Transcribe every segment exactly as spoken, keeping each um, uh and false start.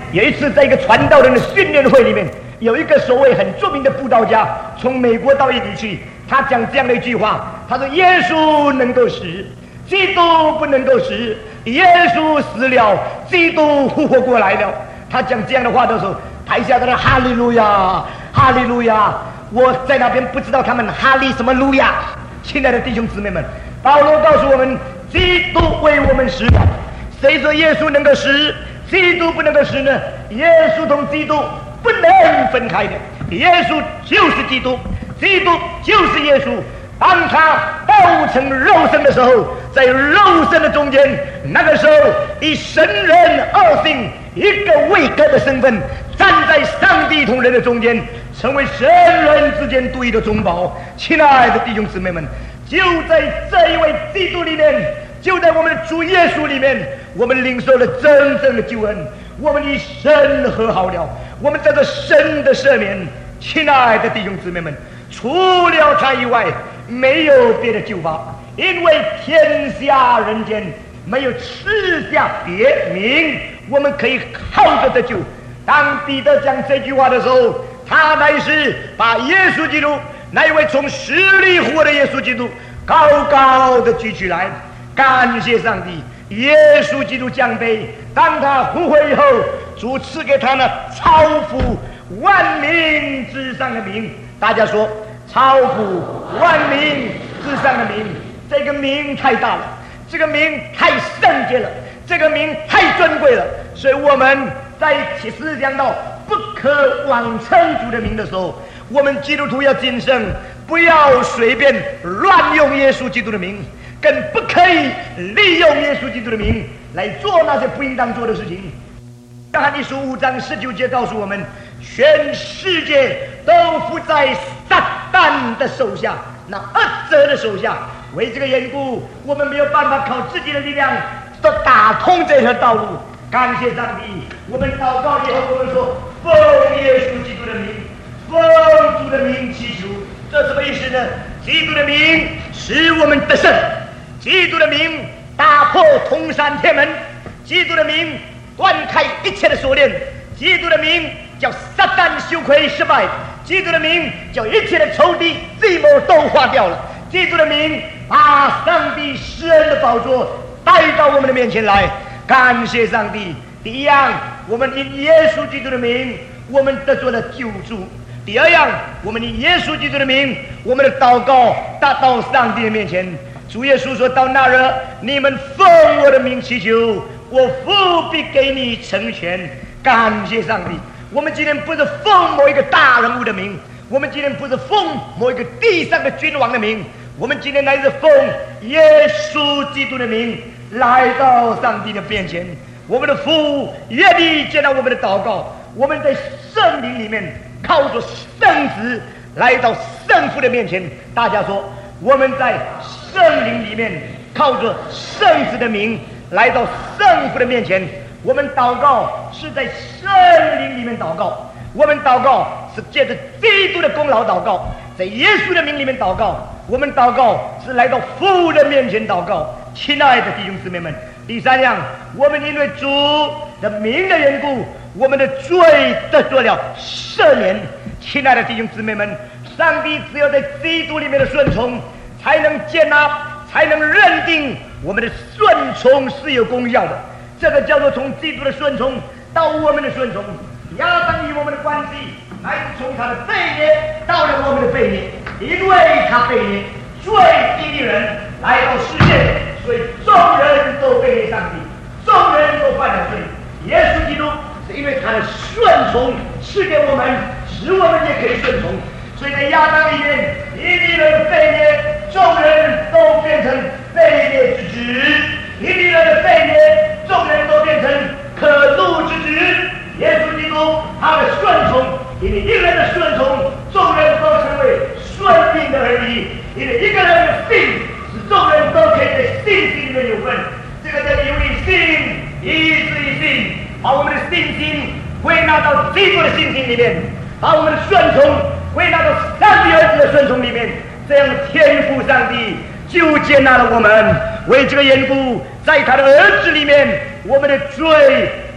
有一次在一个传道人的训练会里面，有一个所谓很著名的布道家从美国到印尼去，他讲这样的一句话，他说耶稣能够死，基督不能够死，耶稣死了，基督复活过来了。他讲这样的话的时候，台下的人哈利路亚，哈利路亚。我在那边不知道他们哈利什么路亚。亲爱的弟兄姊妹们，保罗告诉我们，基督为我们死了。谁说耶稣能够死，基督不能够死呢？耶稣同基督不能分开的，耶稣就是基督，基督就是耶稣。当他道成肉身的时候，在肉身的中间，那个时候以神人二性一个位格的身份，站在上帝同人的中间，成为神人之间独一的中保。亲爱的弟兄姊妹们，就在这一位基督里面，就在我们的主耶稣里面，我们领受了真正的救恩，我们与神和好了，我们得到神的赦免。亲爱的弟兄姊妹们，除了他以外没有别的救法，因为天下人间没有赐下别名我们可以靠着得救。当彼得讲这句话的时候，他乃是把耶稣基督，那一位从死里复活的耶稣基督高高的举起来。感谢上帝，耶稣基督降卑，当他复活以后，主赐给他那超乎万民之上的名。大家说，超乎万民之上的名，这个名太大了，这个名太圣洁了，这个名太尊贵了。所以我们在启示讲到不可妄称主的名的时候，我们基督徒要谨慎，不要随便乱用耶稣基督的名，更不可以利用耶稣基督的名来做那些不应当做的事情。约翰一书五章十九节告诉我们，全世界都伏在撒旦的手下，那恶者的手下。为这个缘故，我们没有办法靠自己的力量都打通这条道路。感谢上帝，我们祷告以后，我们说奉耶稣基督的名，奉主的名祈求。这什么意思呢？基督的名使我们得胜，基督的名打破通山铁门，基督的名断开一切的锁链，基督的名叫撒旦羞愧失败，基督的名叫一切的仇敌计谋都化掉了，基督的名把上帝施恩的宝座带到我们的面前来。感谢上帝。第一样，我们因耶稣基督的名，我们得着了救助。第二样，我们以耶稣基督的名，我们的祷告达到上帝的面前。主耶稣说，到那日你们奉我的名祈求，我父必给你成全。感谢上帝，我们今天不是奉某一个大人物的名，我们今天不是奉某一个地上的君王的名，我们今天乃是奉耶稣基督的名来到上帝的面前。我们的父愿意接纳我们的祷告，我们在圣灵里面靠着圣子来到圣父的面前。大家说，我们在圣灵里面靠着圣子的名来到圣父的面前。我们祷告是在圣灵里面祷告，我们祷告是借着基督的功劳祷告，在耶稣的名里面祷告，我们祷告是来到父的面前祷告。亲爱的弟兄姊妹们，第三样，我们因为主的名的缘故，我们的罪得着了赦免。亲爱的弟兄姊妹们，上帝只有在基督里面的顺从，才能接纳，才能认定我们的顺从是有功效的。这个叫做从基督的顺从到我们的顺从。亚当与我们的关系，乃是从他的悖逆到了我们的悖逆，因为他悖逆，罪逼人来到世界，所以众人都悖逆上帝，众人都犯了罪。耶稣基督是因为他的顺从赐给我们，使我们也可以顺从。所以在亚当里面，一地人的悖逆，众人都变成悖逆之子；一地人的悖逆，众人都变成可怒之子。耶稣基督他的顺从，因为一个人的顺从，众人都成为顺命的儿女；因为一个人的信，使众人都可以在信心里面有份。这个叫由于信以至于信，把我们的信心归纳到基督的信心里面，把我们的顺从归纳到上帝儿子的顺从里面，这样天父上帝就接纳了我们。为这个缘故，在他的儿子里面，我们的罪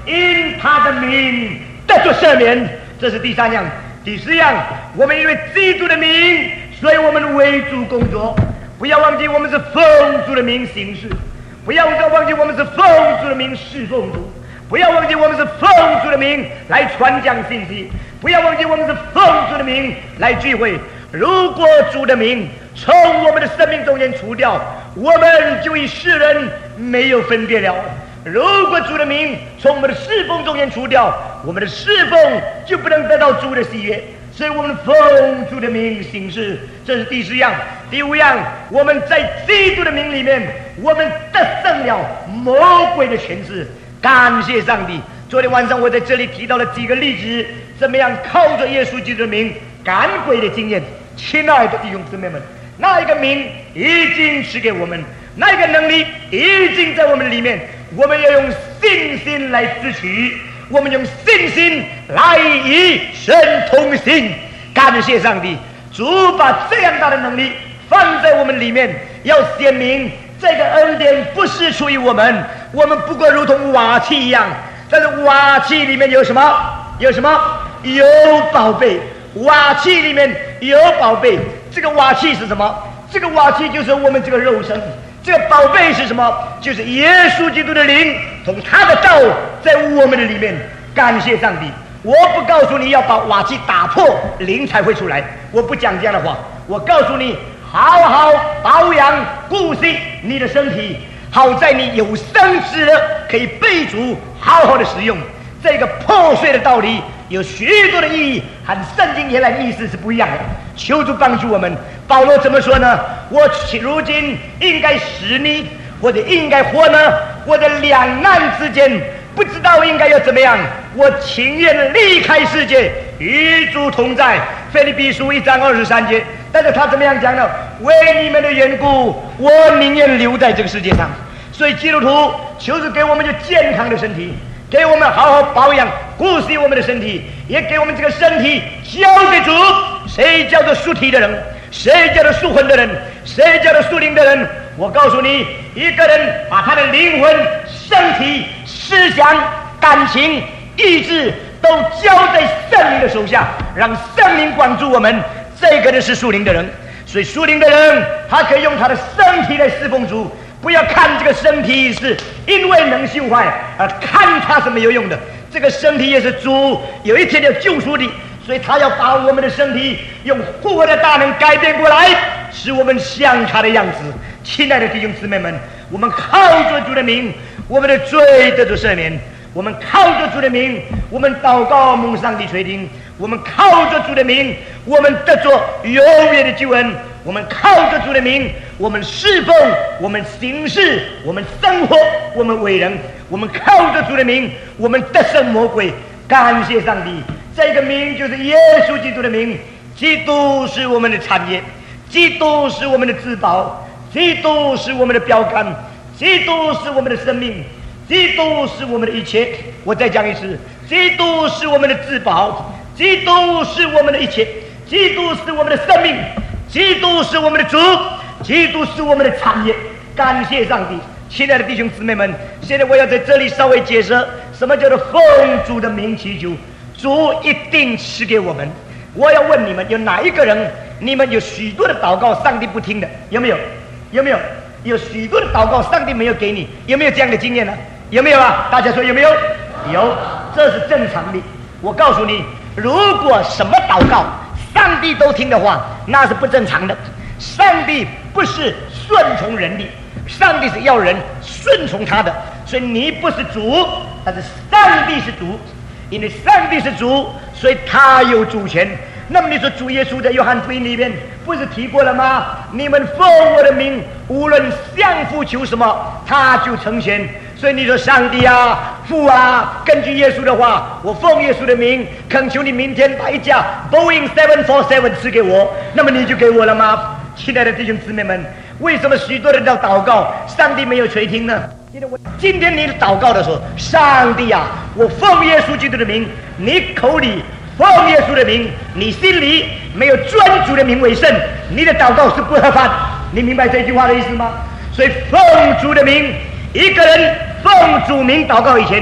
因他的名得着赦免。这是第三样。第四样，我们因为基督的名，所以我们为主工作。不要忘记我们是奉主的名行事，不要忘记我们是奉主的名侍奉主，不要忘记我们是奉主的名来传讲信息，不要忘记我们是奉主的名来聚会。如果主的名从我们的生命中间除掉，我们就与世人没有分别了。如果主的名从我们的侍奉中间除掉，我们的侍奉就不能得到主的喜悦。所以我们奉主的名行事，这是第四样。第五样，我们在基督的名里面，我们得胜了魔鬼的权势。感谢上帝！昨天晚上我在这里提到了几个例子，怎么样靠着耶稣基督的名赶鬼的经验。亲爱的弟兄姊妹们，那一个名已经赐给我们，那一个能力已经在我们里面，我们要用信心来支取，我们用信心来与神同行。感谢上帝，主把这样大的能力放在我们里面，要显明这个恩典不是出于我们，我们不过如同瓦器一样。但是瓦器里面有什么？有什么？有宝贝。瓦器里面有宝贝。这个瓦器是什么？这个瓦器就是我们这个肉身。这个宝贝是什么？就是耶稣基督的灵，从他的道在我们的里面。感谢上帝！我不告诉你要把瓦器打破，灵才会出来，我不讲这样的话。我告诉你，好好保养顾惜你的身体，好在你有生之日可以被主好好的使用。这个破碎的道理有许多的意义，和圣经原来的意思是不一样的。求主帮助我们。保罗怎么说呢？我如今应该死呢，或者应该活呢？我的两难之间，不知道应该要怎么样。我情愿离开世界，与主同在。腓立比书一章二十三节。但是他怎么样讲呢？为你们的缘故，我宁愿留在这个世界上。所以基督徒求主给我们有健康的身体，给我们好好保养顾惜我们的身体，也给我们这个身体交给主。谁叫做属体的人，谁叫做属魂的人，谁叫做属灵的人？我告诉你，一个人把他的灵魂、身体、思想、感情、意志都交在圣灵的手下，让圣灵管住我们，这个人是属灵的人。所以属灵的人，他可以用他的身体来侍奉主。不要看这个身体是因为能朽坏而看它是没有用的，这个身体也是主有一天要救赎的。所以他要把我们的身体用复活的大能改变过来，使我们像他的样子。亲爱的弟兄姊妹们，我们靠着主的名，我们的罪得着赦免；我们靠着主的名，我们祷告蒙上帝垂听；我们靠着主的名，我们得着永远的救恩；我们靠着主的名，我们侍奉，我们行事，我们生活，我们为人；我们靠着主的名，我们得胜魔鬼。感谢上帝！这个名就是耶稣基督的名。基督是我们的产业，基督是我们的至宝，基督是我们的标杆，基督是我们的生命，基督是我们的一切。我再讲一次，基督是我们的至宝，基督是我们的一切，基督是我们的生命，基督是我们的主，基督是我们的产业。感谢上帝！亲爱的弟兄姊妹们，现在我要在这里稍微解释什么叫做奉主的名祈求。主一定赐给我们。我要问你们，有哪一个人你们有许多的祷告上帝不听的？有没有？有没有？有许多的祷告上帝没有给你，有没有这样的经验呢？有没有啊？大家说有没有？有，这是正常的。我告诉你，如果什么祷告上帝都听的话，那是不正常的。上帝不是顺从人的，上帝是要人顺从他的。所以你不是主，但是上帝是主。因为上帝是主，所以他有主权。那么你说主耶稣在约翰福音里面不是提过了吗？你们奉我的名无论向父求什么，他就成全。所以你说上帝啊，父啊，根据耶稣的话，我奉耶稣的名恳求你明天把一架 Boeing 七四七赐给我，那么你就给我了吗？亲爱的弟兄姊妹们，为什么许多人要祷告上帝没有垂听呢？因为我今天你祷告的时候，上帝啊，我奉耶稣基督的名，你口里奉耶稣的名，你心里没有尊主的名为圣，你的祷告是不合法的。你明白这句话的意思吗？所以奉主的名，一个人奉主名祷告以前，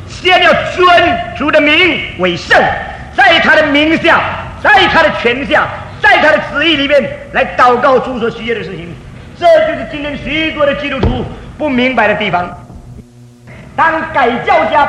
先要尊主的名为圣，在他的名下，在他的权下，在他的旨意里面来祷告主所需要的事情。这就是今天许多的基督徒不明白的地方。当改教家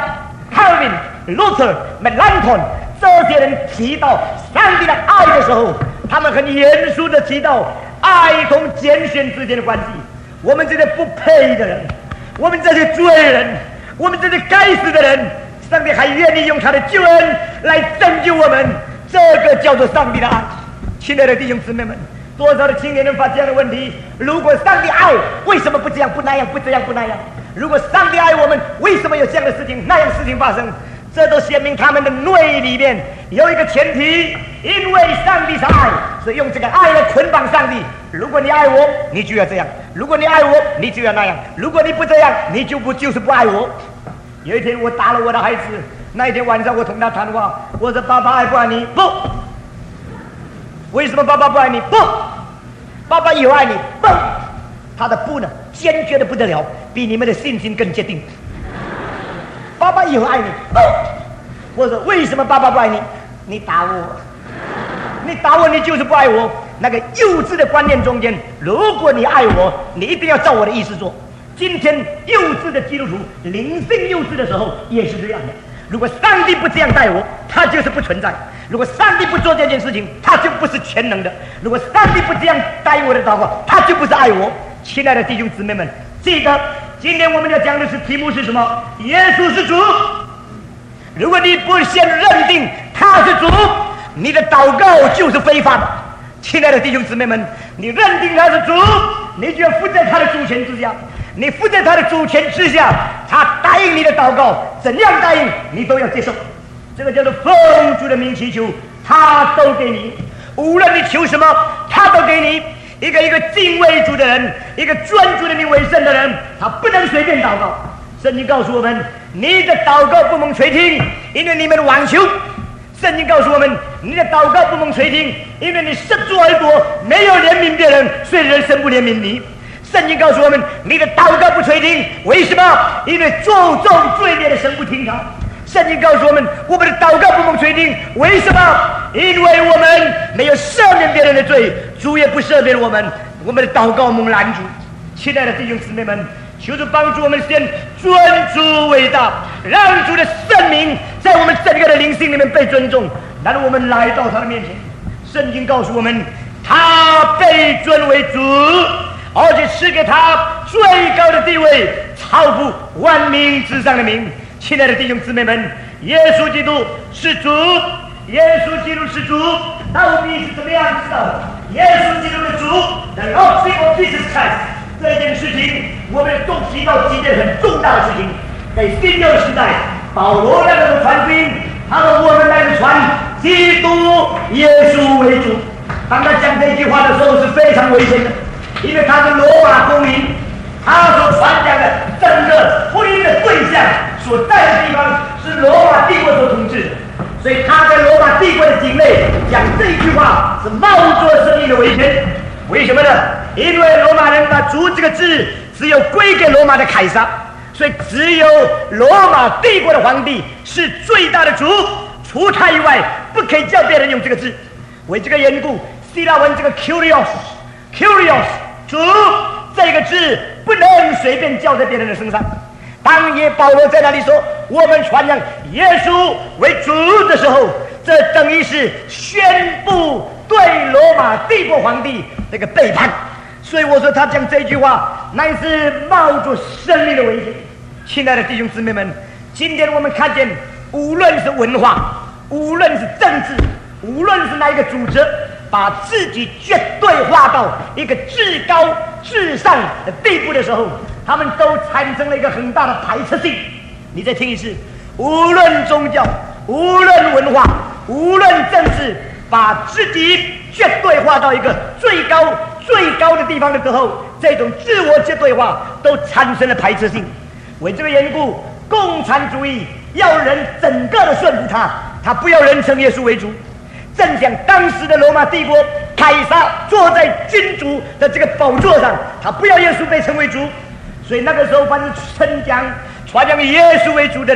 Calvin、Luther、Melanchthon 这些人提到上帝的爱的时候，他们很严肃的提到爱同拣选之间的关系。我们这些不配的人，我们这些罪人，我们这些该死的人，上帝还愿意用他的救恩来拯救我们，这个叫做上帝的爱。亲爱的弟兄姊妹们，多少的青年人发这样的问题：如果上帝爱，为什么不这样不那样，不这样不那样？如果上帝爱我们，为什么有这样的事情那样的事情发生？这都显明他们的内里面有一个前提，因为上帝是爱，所以用这个爱来捆绑上帝。如果你爱我，你就要这样；如果你爱我，你就要那样；如果你不这样，你就不就是不爱我。有一天我打了我的孩子，那一天晚上我同他谈话，我说：爸爸爱不爱你？不。为什么爸爸不爱你？不。爸爸有爱你？不。他的不呢，坚决的不得了，比你们的信心更坚定。爸爸有爱你？不。我说：为什么爸爸不爱你？你打我，你打我，你就是不爱我。那个幼稚的观念中间，如果你爱我，你一定要照我的意思做。今天幼稚的基督徒，灵性幼稚的时候也是这样的。如果上帝不这样待我，他就是不存在；如果上帝不做这件事情，他就不是全能的；如果上帝不这样待我的祷告，他就不是爱我。亲爱的弟兄姊妹们，记得今天我们要讲的是题目是什么？耶稣是主。如果你不先认定他是主，你的祷告就是非法的。亲爱的弟兄姊妹们，你认定他是主，你就要附在他的主权之下。你附在他的主权之下，他答应你的祷告，怎样答应你都要接受。这个叫做奉主的名祈求，他都给你。无论你求什么，他都给你。一个一个敬畏主的人，一个专主的名为圣的人，他不能随便祷告。圣经告诉我们，你的祷告不蒙垂听，因为你们妄求。圣经告诉我们，你的祷告不蒙垂听，因为你失足而躲，没有怜悯别人，所以人生不怜悯你。圣经告诉我们，你的祷告不垂听，为什么？因为注重罪孽的神不听他。圣经告诉我们，我们的祷告不蒙垂听，为什么？因为我们没有赦免别人的罪，主也不赦免我们，我们的祷告蒙拦阻。亲爱的弟兄姊妹们，求主帮助我们先尊主为大，让主的圣名在我们整个的灵性里面被尊重，然后我们来到他的面前。圣经告诉我们，他被尊为主，而且赐给他最高的地位，超乎万民之上的名。亲爱的弟兄姊妹们，耶稣基督是主，耶稣基督是主，到底是怎么样知道的？耶稣基督的主 ，the Lordship of Jesus Christ， 这件事情我们都提到几件很重大的事情。在新约时代，保罗那个传福音，他说我们来是传基督耶稣为主。当他讲这句话的时候是非常危险的，因为他是罗马公民，他所传讲的整个福音的对象所在的地方是罗马帝国所统治的，所以他在罗马帝国的境内讲这句话是冒着生命的危险。为什么呢？因为罗马人把主这个字只有归给罗马的凯撒，所以只有罗马帝国的皇帝是最大的主，除他以外不可以叫别人用这个字。为这个缘故，希腊文这个 curios curios 主这个字不能随便叫在别人的身上。当耶保罗在那里说我们传扬耶稣为主的时候，这等于是宣布对罗马帝国皇帝这个背叛。所以我说他讲这句话乃是冒着生命的危险。亲爱的弟兄姊妹们，今天我们看见无论是文化，无论是政治，无论是哪一个组织，把自己绝对化到一个至高至上的地步的时候，他们都产生了一个很大的排斥性。你再听一次，无论宗教，无论文化，无论政治，把自己绝对化到一个最高最高的地方的时候，这种自我绝对化都产生了排斥性。为这个缘故，共产主义要人整个的顺服他，他不要人称耶稣为主。正像当时的罗马帝国，凯撒坐在君主的这个宝座上，他不要耶稣被称为主。所以那个时候，凡是称讲传扬耶稣为主的人，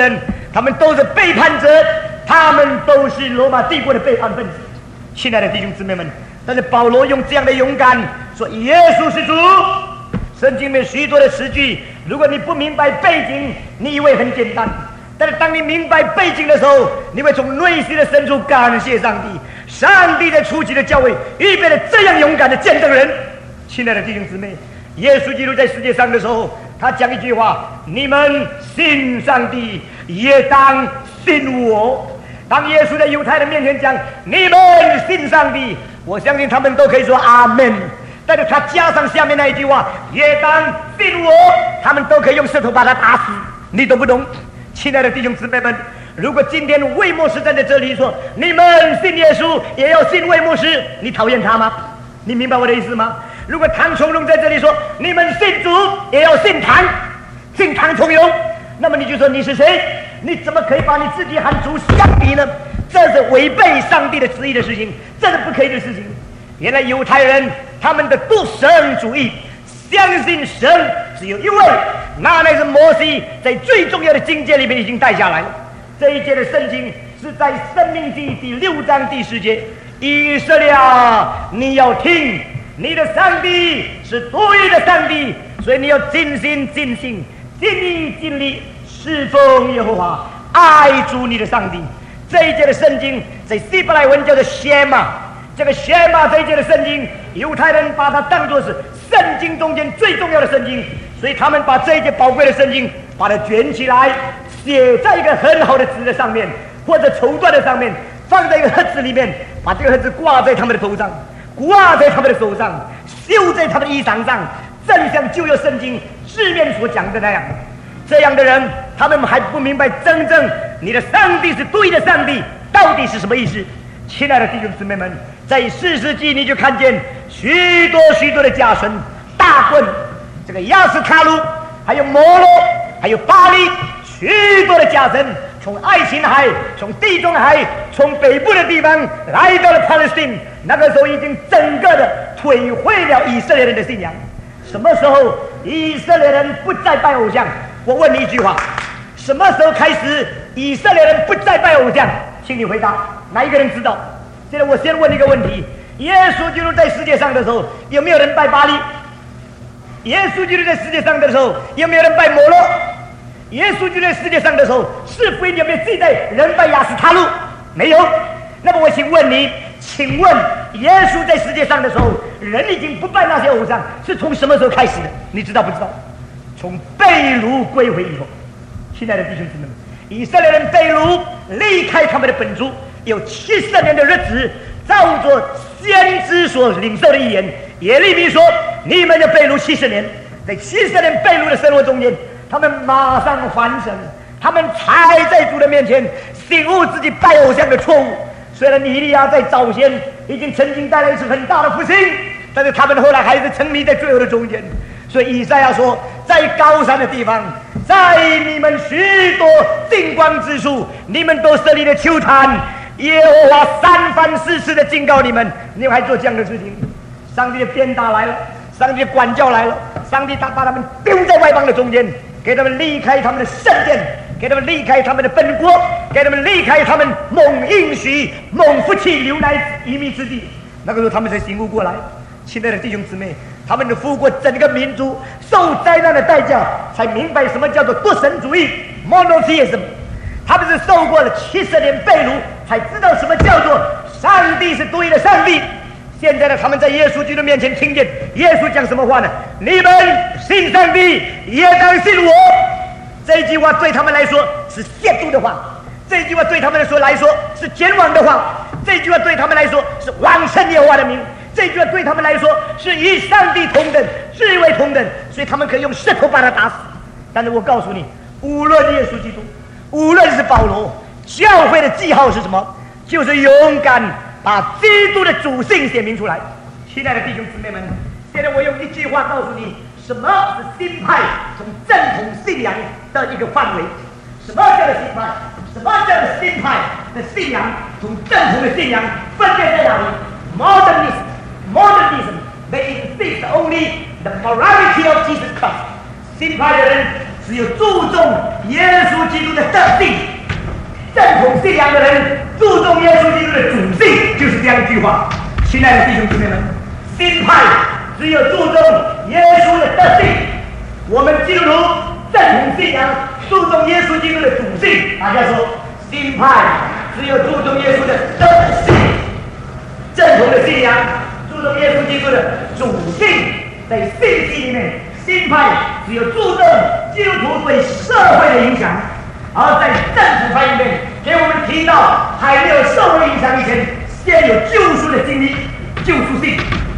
他们都是背叛者，他们都是罗马帝国的背叛分子。亲爱的弟兄姊妹们，但是保罗用这样的勇敢说耶稣是主。圣经里面许多的词句，如果你不明白背景，你以为很简单，但是当你明白背景的时候，你会从内心的深处感谢上帝。上帝在初期的教会预备了这样勇敢的见证人。亲爱的弟兄姊妹，耶稣基督在世界上的时候，他讲一句话：你们信上帝，也当信我。当耶稣在犹太人面前讲你们信上帝，我相信他们都可以说阿门。但是他加上下面那一句话，也当信我，他们都可以用石头把他打死。你懂不懂？亲爱的弟兄姊妹们，如果今天魏牧师站在这里说你们信耶稣也要信魏牧师，你讨厌他吗？你明白我的意思吗？如果唐崇荣在这里说你们信主也要信唐，信唐崇荣，那么你就说你是谁？你怎么可以把你自己和主相比呢？这是违背上帝的旨意的事情，这是不可以的事情。原来犹太人他们的独神主义，相信神只有一位，那乃是摩西在最重要的境界里面已经带下来了。这一节的圣经是在申命记第六章第十节，以色列啊，你要听，你的上帝是对的上帝，所以你要尽心尽性尽意尽力侍奉耶和华，爱主你的上帝。这一节的圣经在希伯来文叫做谢玛，这个谢玛这一节的圣经，犹太人把它当作是圣经中间最重要的圣经，所以他们把这一节宝贵的圣经把它卷起来，写在一个很好的纸的上面，或者绸缎的上面，放在一个盒子里面，把这个盒子挂在他们的头上，挂在他们的手上，绣在他们的衣裳上，正像旧约圣经字面所讲的那样。这样的人，他们还不明白真正你的上帝是对的上帝到底是什么意思。亲爱的弟兄姊妹们，在四世纪你就看见许多许多的假神大棍，这个亚斯塔路，还有摩洛，还有巴利，许多的假神从爱琴海，从地中海，从北部的地方来到了 Palestine， 那个时候已经整个的摧毁了以色列人的信仰。什么时候以色列人不再拜偶像？我问你一句话，什么时候开始以色列人不再拜偶像？请你回答，哪一个人知道？现在我先问一个问题，耶稣基督在世界上的时候，有没有人拜巴利？耶稣基督在世界上的时候，有没有人拜摩洛？耶稣基督在世界上的时候，是福音有没有记载人拜亚斯塔路？没有。那么我请问你，请问耶稣在世界上的时候，人已经不拜那些偶像，是从什么时候开始的？你知道不知道？从被掳归回以后。亲爱的弟兄姊妹们，以色列人被掳离开他们的本族有七十年的日子，照着先知所领受的预言，耶利米说你们要被掳七十年。在七十年被掳的生活中间，他们马上反省，他们才在主的面前醒悟自己拜偶像的错误。虽然以利亚在早先已经曾经带来一次很大的复兴，但是他们后来还是沉迷在罪恶的中间。所以以赛亚说，在高山的地方，在你们许多金光之处，你们都设立了丘坛，耶和华三番四次的警告你们，你们还做这样的事情。上帝的鞭打来了，上帝的管教来了，上帝他把他们丢在外邦的中间，给他们离开他们的圣殿，给他们离开他们的本国，给他们离开他们蒙应许蒙福气流奶移民之地。那个时候他们才醒悟过来。亲爱的弟兄姊妹，他们的复国整个民族受灾难的代价，才明白什么叫做独神主义 monotheism。 他们是受过了七十年被掳，才知道什么叫做上帝是独一的上帝。现在呢，他们在耶稣基督面前听见耶稣讲什么话呢？你们信上帝，也当信我。这句话对他们来说是亵渎的话，这句话对他们来说来说是奸枉的话，这句话对他们来说是妄称耶和华的名，这句话对他们来说是与上帝同等，至为同等，所以他们可以用石头把他打死。但是我告诉你，无论耶稣基督，无论是保罗，教会的记号是什么？就是勇敢把基督的主性显明出来。亲爱的弟兄姊妹们，现在我用一句话告诉你，什么是新派从正统信仰的一个范围？什么叫做新派？什么叫做新派的信仰从正统的信仰分别在哪里？ Modernism, modernism, they insist only the morality of Jesus Christ. 新派的人只有注重耶稣基督的德性， 重耶稣基督的主性，就是这样一句话。亲爱的弟兄姊妹们，新派只有注重耶稣的德性，我们基督徒正统信仰注重耶稣基督的主性。大家说，新派只有注重耶稣的德性，正统的信仰注重耶稣基督的主性。在信息里面，新派只有注重基督徒对社会的影响，而在政府派里面给我们提到，还没有受人影响以前，先有救赎的经历，救赎性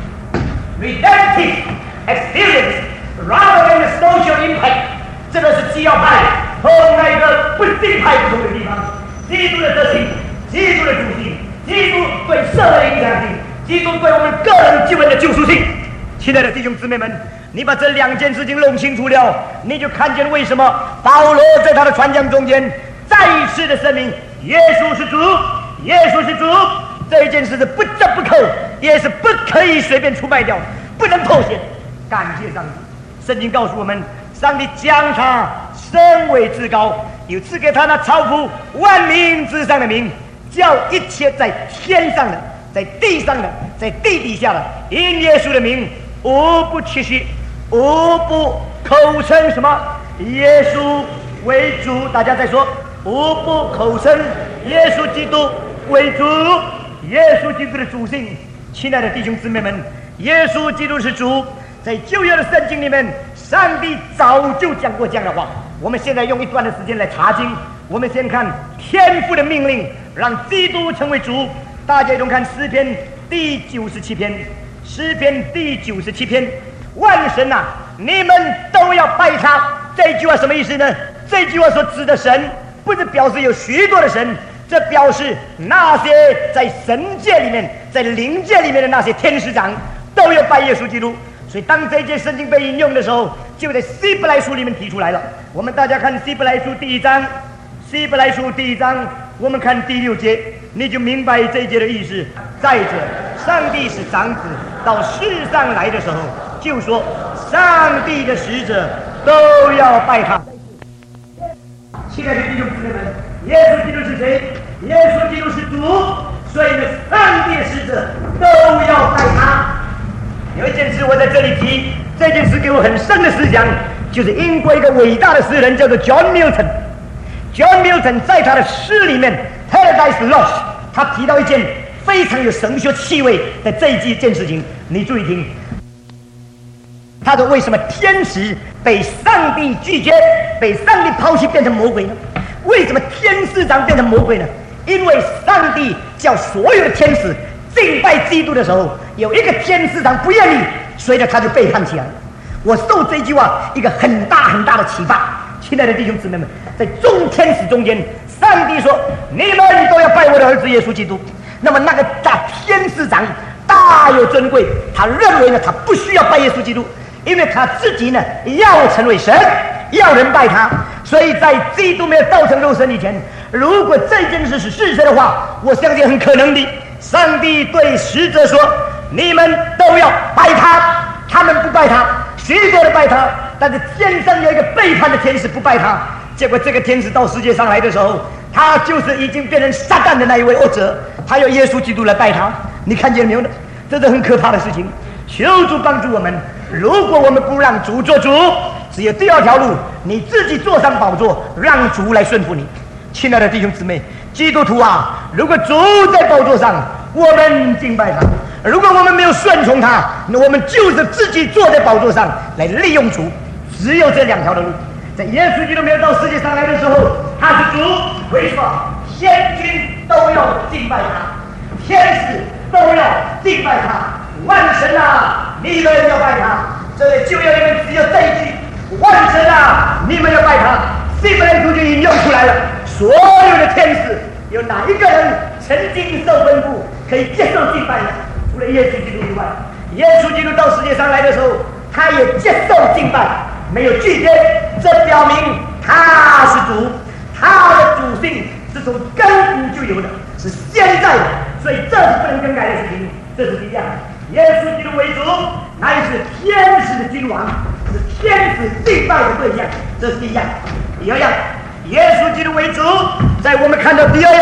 （redemptive experience） rather than the social impact。这个是基要派和那个不信派不同的地方。基督的德性，基督的主性，基督对社会的影响性，基督对我们个人救恩的救赎性。亲爱的弟兄姊妹们，你把这两件事情弄清楚了，你就看见为什么保罗在他的传讲中间再一次的声明耶稣是主，耶稣是主，这一件事是不折不扣，也是不可以随便出卖掉，不能妥协。感谢上帝，圣经告诉我们，上帝将他升为至高，又赐给他那超乎万民之上的名，叫一切在天上的，在地上的，在地底下的，因耶稣的名无不屈膝，无不口称什么耶稣为主。大家再说，无不口称耶稣基督为主，耶稣基督的主性。亲爱的弟兄姊妹们，耶稣基督是主，在旧约的圣经里面，上帝早就讲过这样的话。我们现在用一段的时间来查经。我们先看天父的命令，让基督成为主。大家一同看诗篇第九十七篇，诗篇第九十七篇，万神啊，你们都要拜他。这句话什么意思呢？这句话所指的神，不是表示有许多的神，这表示那些在神界里面，在灵界里面的那些天使长都要拜耶稣基督。所以当这一节圣经被引用的时候，就在希伯来书里面提出来了。我们大家看希伯来书第一章，希伯来书第一章，我们看第六节，你就明白这一节的意思。再者，上帝使长子到世上来的时候，就说上帝的使者都要拜他。亲爱的弟兄姊妹们，耶稣基督是谁？耶稣基督是主，所以呢，上帝的使者都要拜他。有一件事我在这里提，这件事给我很深的思想，就是英国一个伟大的诗人叫做 John Milton。John Milton 在他的诗里面《Paradise Lost》，他提到一件非常有神学气味的这一件事情，你注意听。他说：为什么天使被上帝拒绝，被上帝抛弃，变成魔鬼呢？为什么天使长变成魔鬼呢？因为上帝叫所有的天使敬拜基督的时候，有一个天使长不愿意，所以呢他就背叛起来了。我受这句话一个很大很大的启发。亲爱的弟兄姊妹们，在众天使中间，上帝说你们都要拜我的儿子耶稣基督。那么那个大天使长大有尊贵，他认为呢他不需要拜耶稣基督，因为他自己呢要成为神，要人拜他。所以在基督没有道成肉身以前，如果这件事是事实的话，我相信很可能的，上帝对使者说你们都要拜他。他们不拜他，许多人拜他，但是天上有一个背叛的天使不拜他。结果这个天使到世界上来的时候，他就是已经变成撒旦的那一位恶者，他要耶稣基督来拜他。你看见没有呢？这是很可怕的事情。求主帮助我们，如果我们不让主做主，只有第二条路，你自己坐上宝座，让主来顺服你。亲爱的弟兄姊妹，基督徒啊，如果主在宝座上，我们敬拜他；如果我们没有顺从他，那我们就是自己坐在宝座上来利用主。只有这两条的路。在耶稣基督没有到世界上来的时候，他是主，为什么？天君都要敬拜他，天使都要敬拜他，万神啊，你们要拜他。这里旧约里面只有这一句：万神啊，你们要拜他。希伯来书就引用出来了。所有的天使，有哪一个人曾经受吩咐可以接受敬拜呢？除了耶稣基督以外，耶稣基督到世界上来的时候，他也接受敬拜，没有拒绝。这表明他是主，他的主性是从根古就有的，是现在的，所以这是不能更改的事情。这是第一样，耶稣基督为主，乃是天使的君王，是天使敬拜的对象。这是第一样。第二样，耶稣基督为主，在我们看到第二样，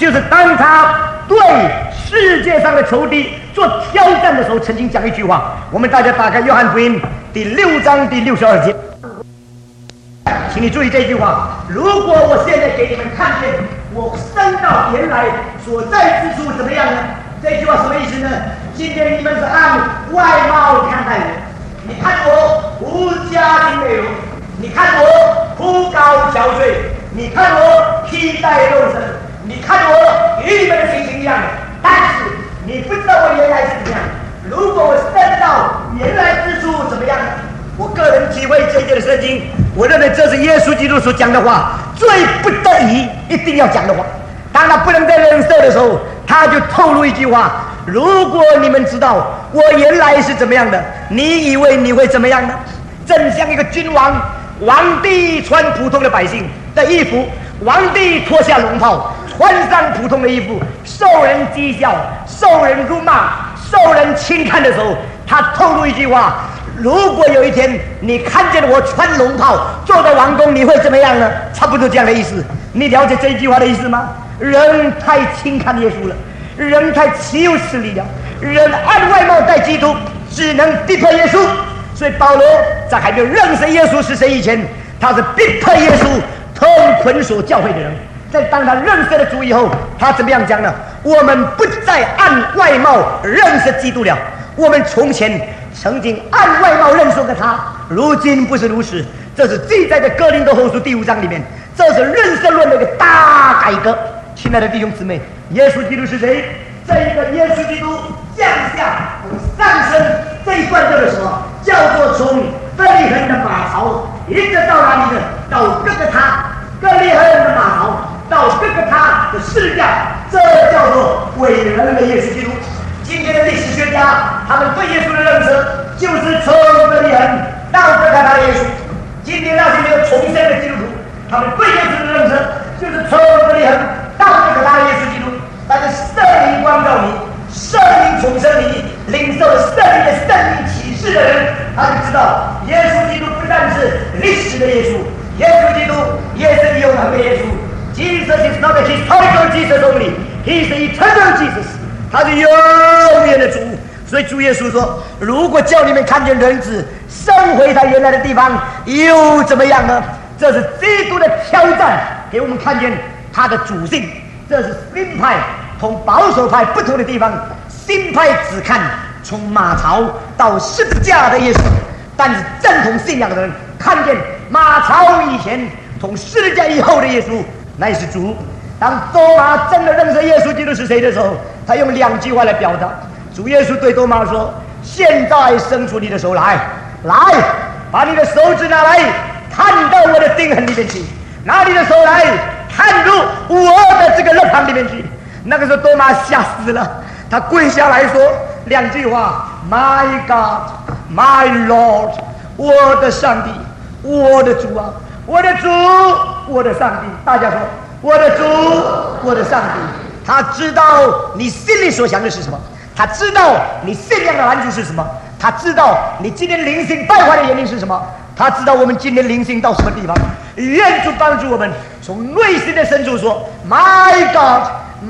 就是当他对世界上的仇敌做挑战的时候，曾经讲一句话。我们大家打开约翰福音第六章第六十二节，请你注意这句话：如果我现在给你们看见我升到原来所在之处怎么样呢？这句话什么意思呢？今天你们是按外貌看待我，你看我无家庭内容，你看我枯槁憔悴，你看我披戴肉身，你看我与你们的情形一样，但是你不知道我原来是怎么样。如果我升到原来之处怎么样呢？我个人体会这一节的圣经，我认为这是耶稣基督所讲的话，最不得已一定要讲的话。当他不能再忍受的时候，他就透露一句话：如果你们知道我原来是怎么样的，你以为你会怎么样呢？正像一个君王，皇帝穿普通的百姓的衣服，皇帝脱下龙袍，穿上普通的衣服，受人讥笑，受人辱骂，受人轻看的时候，他透露一句话：如果有一天你看见我穿龙袍坐在王宫，你会怎么样呢？差不多这样的意思。你了解这一句话的意思吗？人太轻看耶稣了，人太岂有此理了，人按外貌待基督，只能逼迫耶稣。所以保罗在还没有认识耶稣是谁以前，他是逼迫耶稣，痛捆锁教会的人。在当他认识了主以后，他怎么样讲呢？我们不再按外貌认识基督了，我们从前曾经按外貌认识过他，如今不是如此。这是记载在哥林多后书第五章里面，这是认识论的一个大改革。亲爱的弟兄姊妹，耶稣基督是谁？这一个耶稣基督降下上升这一段叫做什么？叫做从伯利恒的马槽一直到哪里呢？到各个他，伯利恒的马槽到各个他的世架，这叫做伟人的耶稣基督。今天的历史学家他们对耶稣的认识，就是从伯利恒到各个他的耶稣。今天那些没有重生的基督徒，他们对耶稣的认识，就是从伯利恒到这个大耶稣基督。但是圣灵光照你，圣灵重生你，领受圣灵的圣灵启示的人，他就知道耶稣基督不但是历史的耶稣，耶稣基督也是永恒的耶稣。Jesus is not a historical Jesus only, He is the eternal Jesus， 他是永远的主。所以主耶稣说：如果叫你们看见人子升回他原来的地方，又怎么样呢？这是基督的挑战，给我们看见他的主性。这是新派同保守派不同的地方。新派只看从马槽到十字架的耶稣，但是正统信仰的人看见马槽以前同十字架以后的耶稣乃是主。当多马真的认识耶稣基督是谁的时候，他用两句话来表达。主耶稣对多马说：现在伸出你的手来，来把你的手指拿来，看到我的钉痕里面去，拿你的手来看入我的这个肋旁里面去。那个时候多马吓死了，他跪下来说两句话： My God, My Lord， 我的上帝，我的主啊，我的主，我的上帝。大家说我的主，我的上帝。他知道你心里所想的是什么，他知道你信仰的拦阻是什么，他知道你今天灵性败坏的原因是什么，他知道我们今天灵性到什么地方。愿主帮助我们从内心的深处说 My God,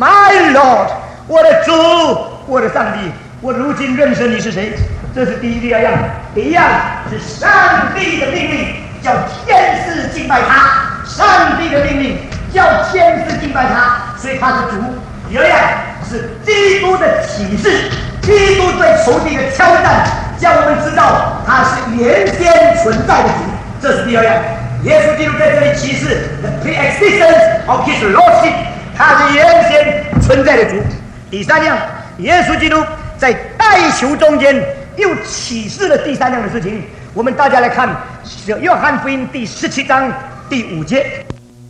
My Lord， 我的主，我的上帝，我如今认识你是谁。这是第一第二样。第一样是上帝的命令，叫天使敬拜他，上帝的命令叫天使敬拜他，所以他是主。第二样是基督的启示，基督对仇敌的挑战，叫我们知道他是原先存在的主。这是第二样。耶稣基督在这里启示 the pre-existence of His Lordship， 他是原先存在的主。第三样，耶稣基督在代求中间又启示了第三样的事情。我们大家来看约翰福音第十七章第五节。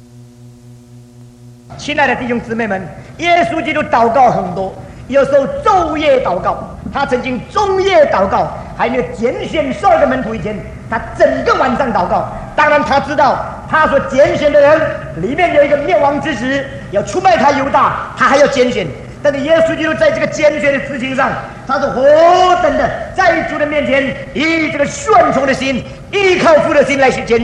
亲爱的弟兄姊妹们，耶稣基督祷告很多，有时候昼夜祷告，他曾经中夜祷告，还没有拣选十二个门徒以前，他整个晚上祷告。当然他知道他所拣选的人里面有一个灭亡之子要出卖他犹大，他还要拣选。但是耶稣基督在这个拣选的事情上，他是何等的在主的面前以这个顺从的心，依靠父的心来去拣选。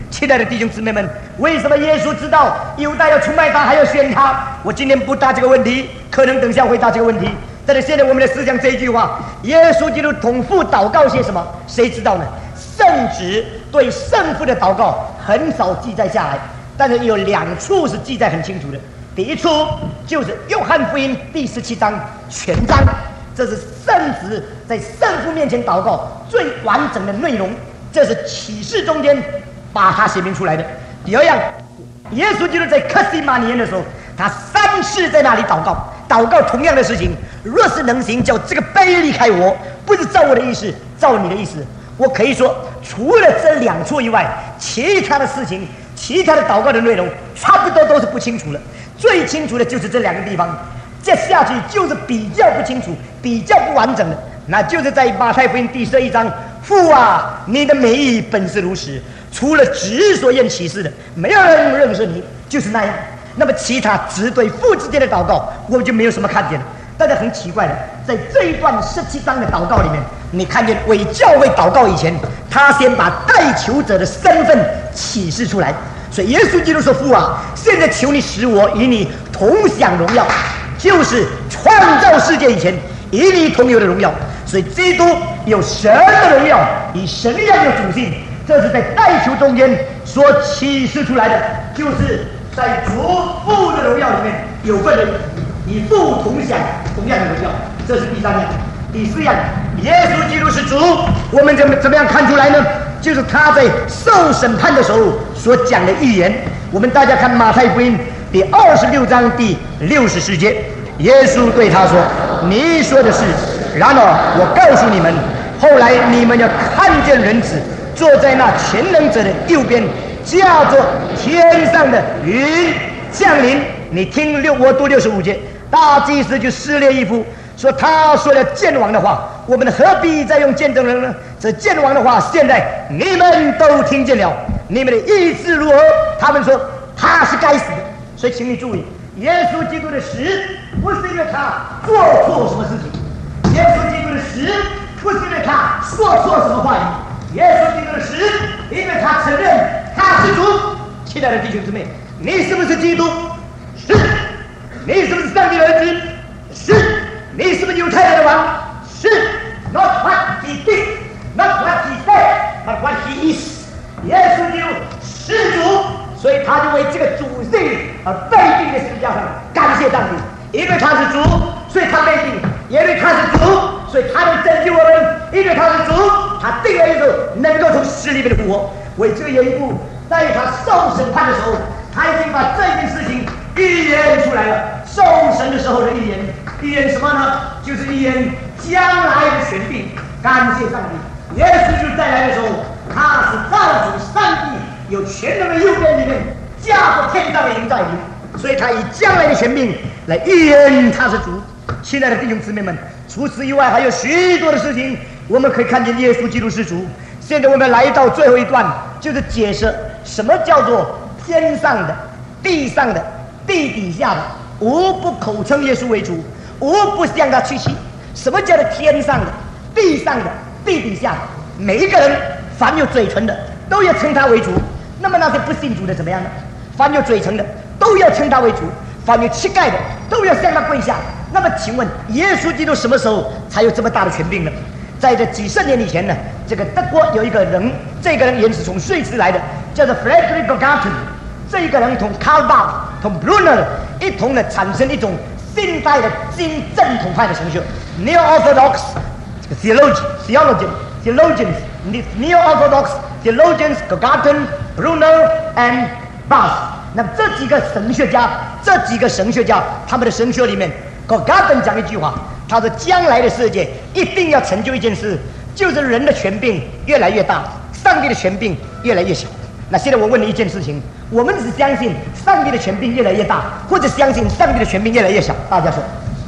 亲爱的弟兄姊妹们，为什么耶稣知道犹大要出卖他，还要选他？我今天不答这个问题，可能等下回答这个问题。但是现在我们来思想这一句话：耶稣基督同父祷告些什么？谁知道呢？圣旨对圣父的祷告很少记载下来，但是有两处是记载很清楚的。第一处就是约翰福音第十七章全章，这是圣子在圣父面前祷告最完整的内容，这是启示中间把它写明出来的。第二样，耶稣基督在客西马尼园的时候，他三次在那里祷告，祷告同样的事情：若是能行，叫这个杯离开我，不是照我的意思，照你的意思。我可以说，除了这两处以外，其他的事情，其他的祷告的内容，差不多都是不清楚了。最清楚的就是这两个地方，接下去就是比较不清楚、比较不完整的，那就是在马太福音第十一章：父啊，你的美意本是如此，除了子所愿启示的，没有人认识你，就是那样。那么其他只对父之间的祷告，我们就没有什么看见了。但是很奇怪的，在这一段十七章的祷告里面，你看见为教会祷告以前，他先把代求者的身份启示出来。所以耶稣基督说：父啊，现在求你使我与你同享荣耀，就是创造世界以前与你同有的荣耀。所以基督有神的荣耀，以神一样的主性，这是在代求中间所启示出来的，就是在主父的荣耀里面有份的，与父同享同样的荣耀。这是第三样。第四样，耶稣基督是主，我们怎么怎么样看出来呢？就是他在受审判的时候所讲的预言。我们大家看马太福音第二十六章第六十四节，耶稣对他说：你说的是，然而我告诉你们，后来你们要看见人子坐在那全能者的右边，驾着天上的云降临。你听六，我读六十五节，大祭司就撕裂衣服，说他说了见王的话，我们何必再用见证人呢？这见王的话，现在你们都听见了，你们的意思如何？他们说他是该死的。所以请你注意，耶稣基督的死不是因为他做错什么事情，耶稣基督的死不是因为他说错什么话语，耶稣基督的死因为他承认他是主。亲爱的弟兄姊妹，你是不是基督？是。你是不是上帝的儿子？是。你是不是犹太人的王？是。Not what he did, not what he said, but what he is。 耶稣基督是主，所以他就为这个主性而被钉在十字架上，感谢上帝。因为他是主，所以他被钉；因为他是主，所以他能拯救我们；因为他是主，他定了一个能够从死里面的复活。为这个缘故，在他受审判的时候，他已经把这件事情预言出来了。受审的时候的预言，预言什么呢？就是预言将来的权柄。感谢上帝，耶稣就再来的时候，他是造主上帝有权能的右边里面驾着天上的云在临，所以他以将来的权柄来预言他是主。亲爱的弟兄姊妹们，除此以外还有许多的事情，我们可以看见耶稣基督是主。现在我们来到最后一段，就是解释什么叫做天上的、地上的、地底下的，无不口称耶稣为主，无不向他屈膝。什么叫做天上的、地上的、地底下的？每一个人凡有嘴唇的都要称他为主。那么那些不信主的怎么样呢？凡有嘴唇的都要称他为主，凡有膝盖的都要向他跪下。那么请问耶稣基督什么时候才有这么大的权柄呢？在这几十年以前呢，这个德国有一个人，这个人也是从瑞士来的，叫做 Frederick Garten。 这一个人同 Karl Barth 同 Brunner 一同的产生一种现代的新正统派的神学 Neo-Orthodox theologian theologian theologians Neo-Orthodox theologians Garten, Brunner and Barth。 那么这几个神学家，这几个神学家，他们的神学里面 Garten 讲一句话，他说将来的世界一定要成就一件事，就是人的权柄越来越大，上帝的权柄越来越小。那现在我问你一件事情，我们是相信上帝的权柄越来越大，或者相信上帝的权柄越来越小？大家说。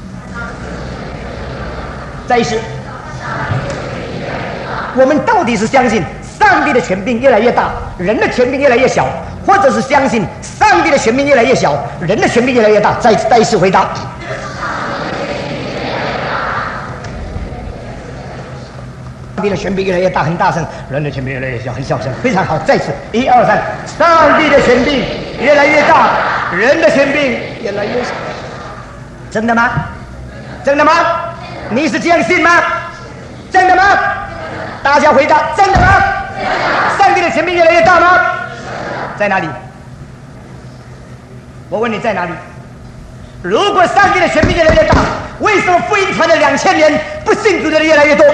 再一次，我们到底是相信上帝的权柄越来越大，人的权柄越来越小，或者是相信上帝的权柄越来越小，人的权柄越来越大？再再一次回答。 帝的权柄越来越大，很大声；人的权柄越来越小，很小声。非常好，再次，一二三，上帝的权柄越来越大，人的权柄越来越小。真的吗？真的吗？你是这样信吗？真的吗？大家回答，真的吗？上帝的权柄越来越大吗？在哪里？我问你在哪里？如果上帝的权柄越来越大，为什么福音传了两千年，不信主的人越来越多？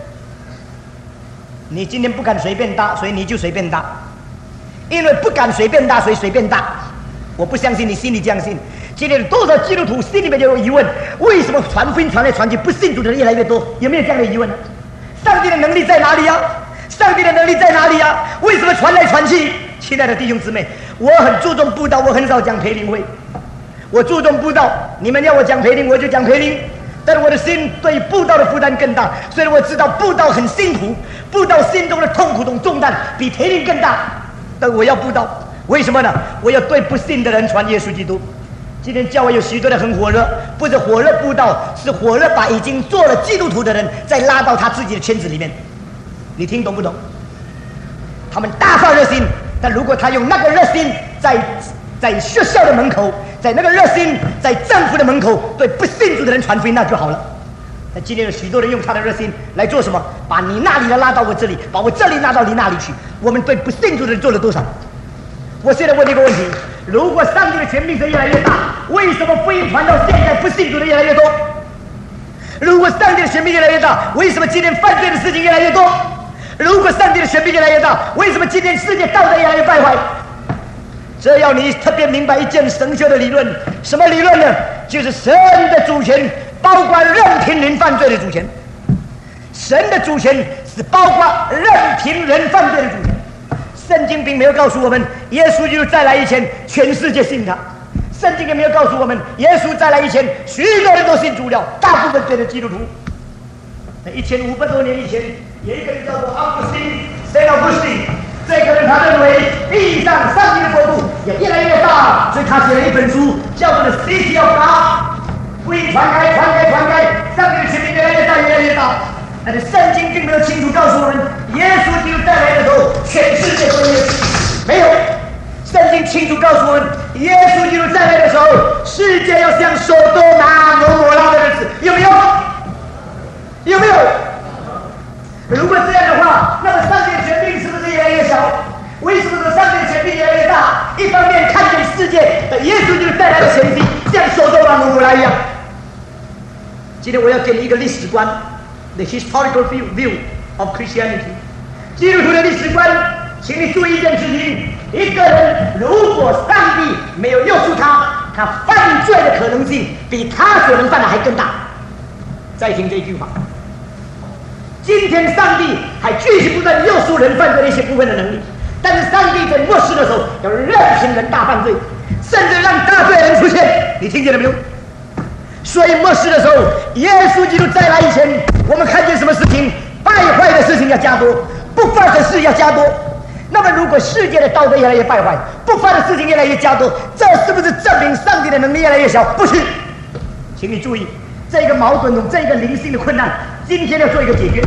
你今天不敢随便大，所以你就随便大，因为不敢随便大，所以随便大。我不相信你心里这样信。今天多少基督徒心里面就有疑问：为什么传福音传来传去，不信主的人越来越多？有没有这样的疑问？上帝的能力在哪里啊？上帝的能力在哪里啊？为什么传来传去？亲爱的弟兄姊妹，我很注重布道，我很少讲培灵会。我注重布道，你们要我讲培灵，我就讲培灵。但是我的心对布道的负担更大，所以我知道布道很辛苦，布道心中的痛苦同重担比培灵更大。但我要布道，为什么呢？我要对不信的人传耶稣基督。今天教会有许多人很火热，不是火热布道，是火热把已经做了基督徒的人再拉到他自己的圈子里面。你听懂不懂？他们大发热心，但如果他用那个热心在在学校的门口，在那个热心在政府的门口对不信主的人传福音，那就好了。但今天有许多人用他的热心来做什么？把你那里的拉到我这里，把我这里拉到你那里去。我们对不信主的人做了多少？我现在问你一个问题：如果上帝的权柄是越来越大，为什么福音传到现在不信主的越来越多？如果上帝的权柄越来越大，为什么今天犯罪的事情越来越多？如果上帝的权柄越来越大，为什么今天世界道德越来越败坏？这要你特别明白一件神学的理论，什么理论呢？就是神的主权包括任凭人犯罪的主权。神的主权是包括任凭人犯罪的主权。圣经并没有告诉我们，耶稣基督再来以前，全世界信他。圣经也没有告诉我们，耶稣再来以前，许多人都信主了，大部分变成基督徒。在一千五百多年以前，有一个人叫做阿古斯丁 （Saint Augustine），这个人他认为地上上帝的国度也越来越大，所以他写了一本书，叫做《The City of God》，福音传开，传开，传开，上帝的权柄越来越大，越来越大。但是圣经并没有清楚告诉我们，耶稣基督再来的时候，全世界都有没有？圣经清楚告诉我们，耶稣基督再来的时候，世界要像索多玛、蛾摩拉的日子，有没有？有没有？如果这样的话，那么上帝的权柄是不是越来越小？为什么说上帝的权柄越来越大？一方面看见世界的耶稣基督带来的前景，像索多玛、蛾摩拉一样。今天我要给你一个历史观 ，the historical view view of Christianity， 基督徒的历史观，请你注意一件事情：一个人如果上帝没有约束他，他犯罪的可能性比他所能犯的还更大。再听这句话。今天上帝还继续不断约束人犯罪的一些部分的能力，但是上帝在末世的时候要任凭人大犯罪，甚至让大罪人出现。你听见了没有？所以末世的时候，耶稣基督再来以前，我们看见什么事情？败坏的事情要加多，不法的事要加多。那么如果世界的道德越来越败坏，不法的事情越来越加多，这是不是证明上帝的能力越来越小？不是。请你注意这个矛盾，这个灵性的困难，今天要做一个解决。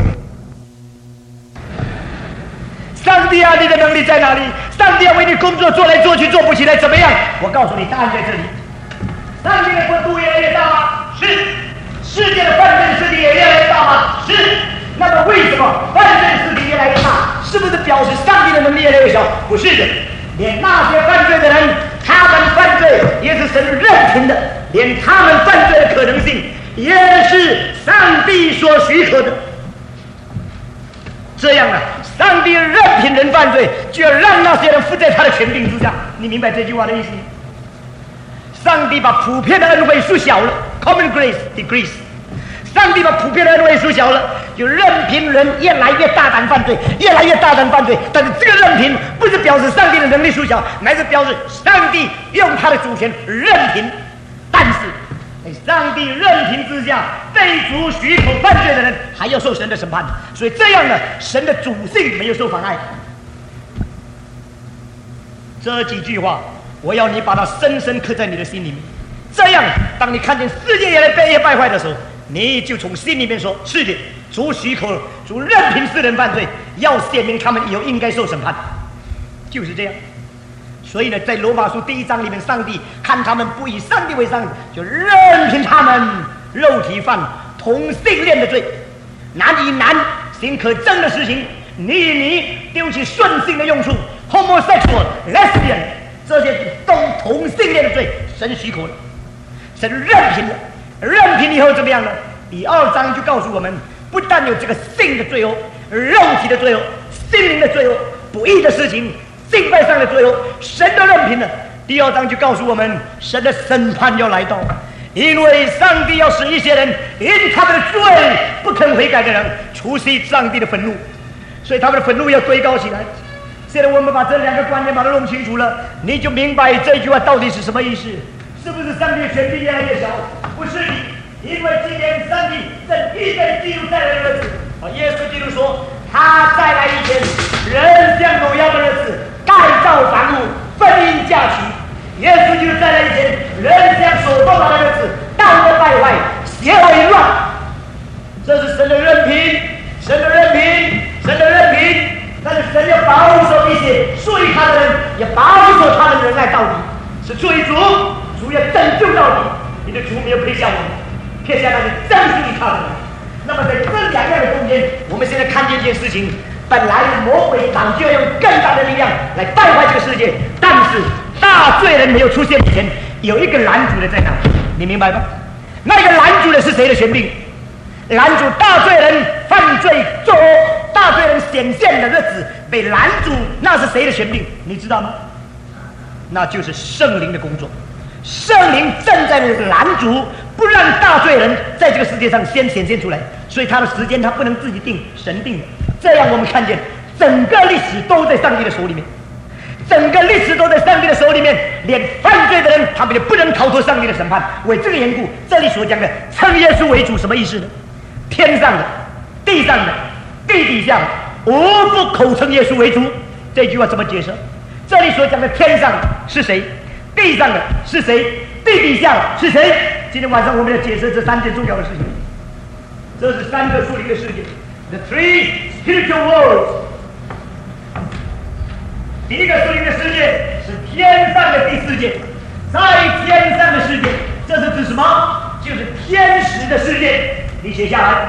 上帝啊，你的能力在哪里？上帝要为你工作，做来做去做不起来，怎么样？我告诉你，答案在这里。上帝的国度越来越大吗？是。世界的犯罪的事情也越来越大吗？是。那么为什么犯罪的事情越来越大？是不是表示上帝的能力越来越小？不是的，连那些犯罪的人，他们犯罪也是神任凭的，连他们犯罪的可能性也是上帝所许可的。这样啊，上帝任凭人犯罪，就要让那些人附在他的权柄之下。你明白这句话的意思吗？上帝把普遍的恩惠缩小了 ，common grace decrease。上帝把普遍的恩惠缩小了，就任凭人越来越大胆犯罪，越来越大胆犯罪。但是这个任凭不是表示上帝的能力缩小，乃是表示上帝用他的主权任凭。但是在上帝任凭之下，被主许可犯罪的人还要受神的审判。所以这样呢，神的主性没有受妨碍。这几句话，我要你把它深深刻在你的心里面。这样，当你看见世界越来越败坏的时候， 你就从心里面说：是的，主许可，主任凭世人犯罪，要显明他们以后应该受审判，就是这样。所以呢，在罗马书第一章里面，上帝看他们不以上帝为上帝，就任凭他们肉体犯同性恋的罪，男与男行可憎的事情，你与你丢弃顺性的用处 ，homosexual、lesbian 这些都同性恋的罪，神许可了，神任凭了。任凭以后怎么样呢？第二章就告诉我们，不但有这个性的罪恶、肉体的罪恶、心灵的罪恶、不义的事情、敬拜上的罪恶，神都任凭了。第二章就告诉我们，神的审判要来到，因为上帝要使一些人因他们的罪不肯悔改的人，除去上帝的愤怒，所以他们的愤怒要堆高起来。现在我们把这两个观念把它弄清楚了，你就明白这句话到底是什么意思。是不是上帝的权柄越来越小？不是你，因为今天上帝正预备基督再来的日子。啊，耶稣基督说，他再来以前，人像挪亚的日子，盖造房屋，婚姻嫁娶。耶稣基督再来以前，人像所多玛的日子，道德败坏，邪为乱。这是神的任凭，神的任凭，神的任凭。但是神要保守一些属于他的人，也保守他的仁爱到底，是出于主。主要拯救到底，你的主没有撇下我们，撇下那些真属于他的人。那么在这两样的中间，我们现在看见一件事情：本来魔鬼早就要用更大的力量来败坏这个世界，但是大罪人没有出现以前，有一个拦阻的在那，你明白吗？那个拦阻的是谁的权柄？拦阻大罪人犯罪作恶、大罪人显现的日子被拦阻，那是谁的权柄？你知道吗？那就是圣灵的工作。圣灵正在拦阻，不让大罪人在这个世界上先显现出来，所以他的时间他不能自己定，神定的。这样我们看见整个历史都在上帝的手里面，整个历史都在上帝的手里面，连犯罪的人他们也不能逃脱上帝的审判。为这个缘故，这里所讲的称耶稣为主什么意思呢？天上的、地上的、地底下的，无不口称耶稣为主。这句话怎么解释？这里所讲的天上的是谁？地上的是谁？地底下的是谁？今天晚上我们要解释这三件重要的事情。这是三个属灵的世界 ，the three spiritual worlds。第一个属灵的世界是天上的第四界，在天上的世界，这是指什么？就是天使的世界。你写下来。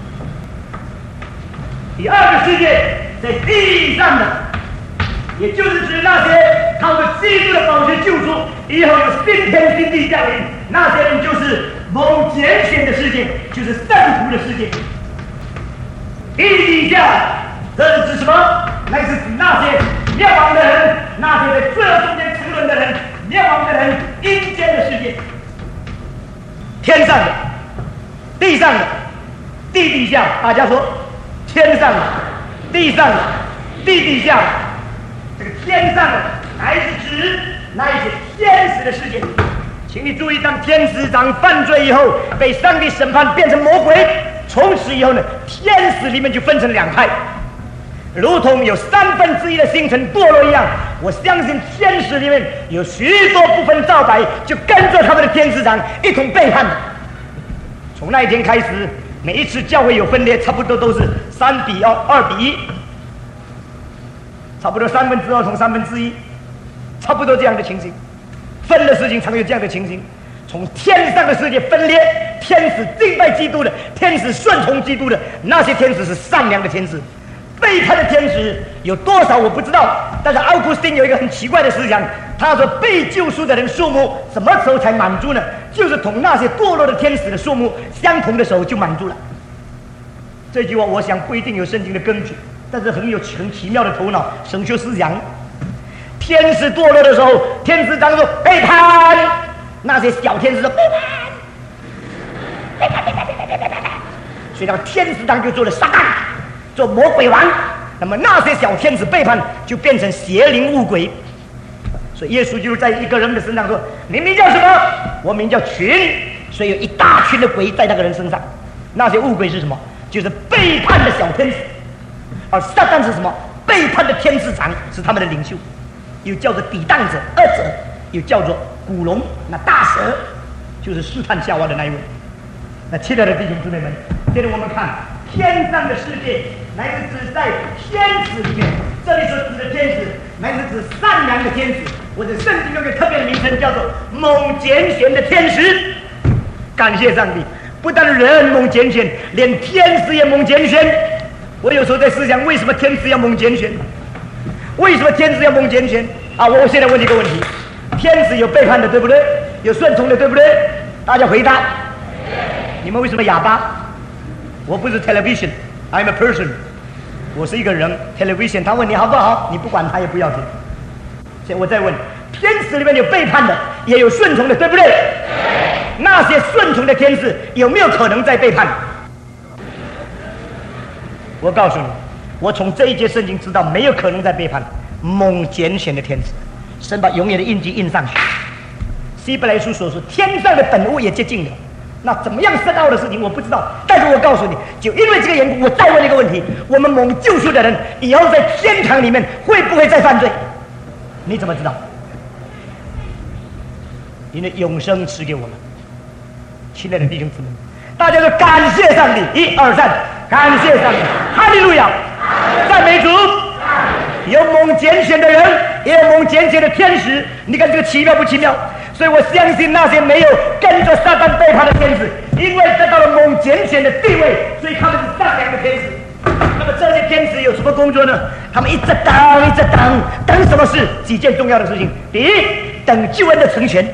第二个世界在地上的，也就是指那些靠着基督的宝血救赎，以后有新天新地降临，那些人就是蒙拣选的世界，就是圣徒的世界。地底下，这是指什么？那是指那些灭亡的人，那些在罪恶中间沉沦的人，灭亡的人，阴间的世界。天上的、地上的、地底下，大家说，天上的、地上的、地底下的。这个天上的乃是指那一些天使的世界。请你注意，当天使长犯罪以后，被上帝审判变成魔鬼，从此以后呢，天使里面就分成两派，如同有三分之一的星辰堕落一样。我相信天使里面有许多部分造白，就跟着他们的天使长一同背叛。从那一天开始，每一次教会有分裂，差不多都是三比二、二比一。差不多三分之二从三分之一，差不多这样的情形。分的事情常有这样的情形。从天上的世界分裂，天使敬拜基督的，天使顺从基督的，那些天使是善良的天使。背叛的天使有多少我不知道，但是奥古斯丁有一个很奇怪的思想，他说被救赎的人数目什么时候才满足呢？就是同那些堕落的天使的数目相同的时候就满足了。这句话我想不一定有圣经的根据，但是很有很奇妙的头脑，神学思想。天使堕落的时候，天使长说背叛，那些小天使说背叛，背叛，背叛，背叛，背叛，背叛。所以那个天使长就做了撒旦，做魔鬼王。那么那些小天使背叛，就变成邪灵恶鬼。所以耶稣就在一个人的身上说：“你名叫什么？我名叫群。”所以有一大群的鬼在那个人身上。那些恶鬼是什么？就是背叛的小天使。而撒旦是什么？背叛的天使长是他们的领袖，又叫做抵挡者、恶者，又叫做古龙，那大蛇就是试探夏娃的那一位。 那亲爱的弟兄姊妹们，接着我们看天上的世界，乃是指在天使里面。这里所指的天使，乃是指善良的天使，或者圣经有个特别的名称，叫做蒙拣选的天使。感谢上帝，不但人蒙拣选，连天使也蒙拣选。我有时候在思想，为什么天使要蒙拣选？为什么天使要蒙拣选？啊，我现在问你一个问题：天使有背叛的，对不对？有顺从的，对不对？大家回答。你们为什么哑巴？我不是 television，I'm a person， 我是一个人。television， 他问你好不好，你不管他也不要紧。现在我再问，天使里面有背叛的，也有顺从的，对不对？那些顺从的天使有没有可能在背叛？我告诉你，我从这一节圣经知道，没有可能在背叛。蒙拣选的天使，神把永远的印记印上去。希伯来书所说，天上的本物也接近了。那怎么样深奥的事情我不知道，但是我告诉你，就因为这个缘故，我再问一个问题：我们蒙救赎的人以后在天堂里面会不会再犯罪？你怎么知道？因为永生赐给我们。亲爱的弟兄姊妹，大家说感谢上帝！一二三，感谢上帝！哈利路亚！赞美主！有蒙拣选的人，也有蒙拣选的天使。你看这个奇妙不奇妙？所以我相信那些没有跟着撒旦背叛的天使，因为得到了蒙拣选的地位，所以他们是善良的天使。那么这些天使有什么工作呢？他们一直等，一直等，等什么事？几件重要的事情。第一，等救恩的成全。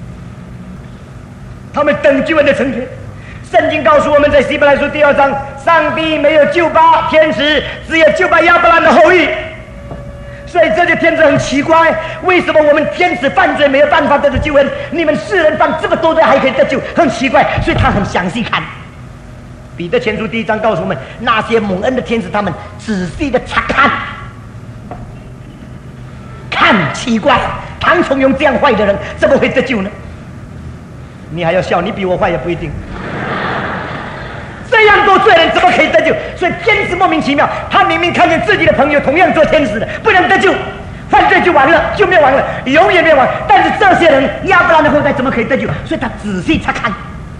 他们等救恩的成全。圣经告诉我们在希伯来书第二章，上帝没有救拔天使，只有救拔亚伯兰的后裔。所以这些天使很奇怪，为什么我们天使犯罪没有办法得到救恩，你们世人犯这么多罪还可以得救？很奇怪，所以他很详细看。彼得前书第一章告诉我们，那些蒙恩的天使，他们仔细的查看，看奇怪，唐崇荣这样坏的人怎么会得救呢？你还要笑，你比我坏也不一定。这样多罪人怎么可以得救？所以天使莫名其妙，他明明看见自己的朋友同样做天使的，不能得救，犯罪就完了，就灭亡了，永远灭亡。但是这些人亚伯兰的后代怎么可以得救？所以他仔细查看。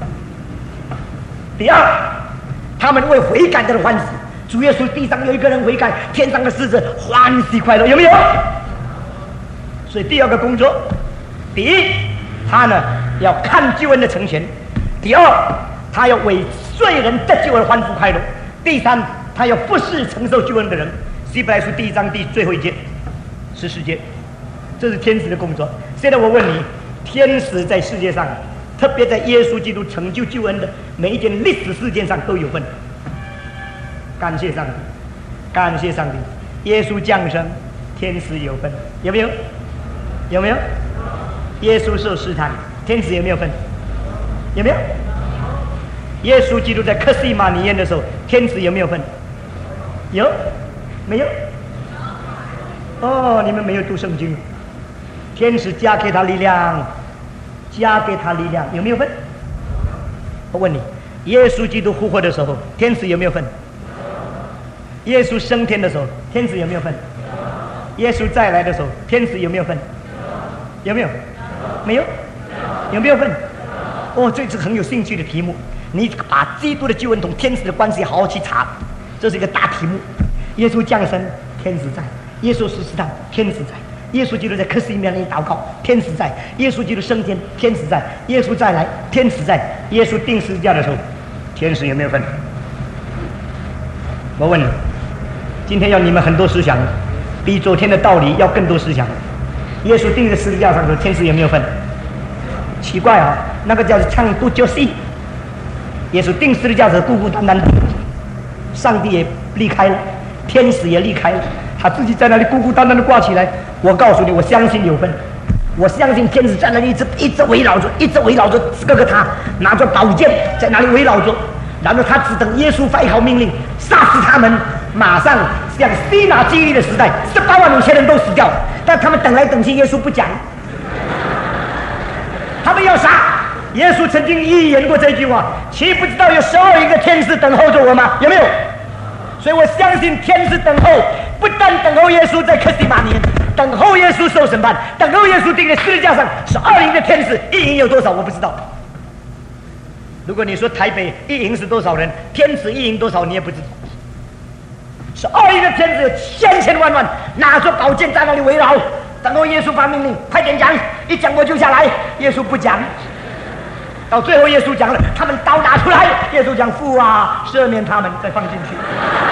第二，他们为悔改的人欢喜。主耶稣地上有一个人悔改，天上的使者欢喜快乐，有没有？所以第二个工作，第一，他呢要看救恩的成全；第二，他要为罪人得救而欢呼快乐；第三，他要服侍承受救恩的人。希伯来书第一章第最后一节，十四节，这是天使的工作。现在我问你，天使在世界上，特别在耶稣基督成就救恩的每一件历史事件上都有份。感谢上帝，感谢上帝！耶稣降生，天使有份，有没有？有没有？耶稣受试探，天使有没有份？有没有？耶稣基督在客西马尼园的时候，天使有没有份？有？没有？哦，你们没有读圣经。天使加给他力量，加给他力量，有没有份？我问你，耶稣基督复活的时候，天使有没有份？耶稣升天的时候，天使有没有份？耶稣再来的时候，天使有没有份？有没有？没有？有没有份？哦，这是很有兴趣的题目。你把基督的救恩同天使的关系好好去查，这是一个大题目。耶稣降生，天使在；耶稣受试探，天使在；耶稣基督在客西马尼园祷告，天使在；耶稣基督升天，天使在；耶稣再来，天使在；耶稣钉十字架的时候，天使有没有份？我问你，今天要你们很多思想，比昨天的道理要更多思想。耶稣钉在十字架上的时候，天使有没有份？奇怪啊，那个叫唱不就戏。耶稣钉十字架的时候孤孤单单的，上帝也离开了，天使也离开了，他自己在那里孤孤单单的挂起来。我告诉你，我相信有份，我相信天使在那里一直一直围绕着，一直围绕着这个他，拿着宝剑在那里围绕着，然后他只等耶稣发一号命令，杀死他们，马上像西拿基利的时代，十八万五千人都死掉，但他们等来等去，耶稣不讲，他们要杀。耶稣曾经预言过这句话，岂不知道有十二亿个天使等候着我吗？有没有？所以我相信天使等候，不但等候耶稣在客西马尼园，等候耶稣受审判，等候耶稣钉在十字架上，十二亿的天使，一营有多少我不知道。 如果你说台北一营是多少人，天子一营多少你也不知道。十二亿的天子有千千万万，拿着宝剑在那里围绕。等候耶稣发命令，快点讲，一讲我就下来。耶稣不讲，到最后耶稣讲了，他们刀拿出来，耶稣讲父啊，赦免他们，再放进去。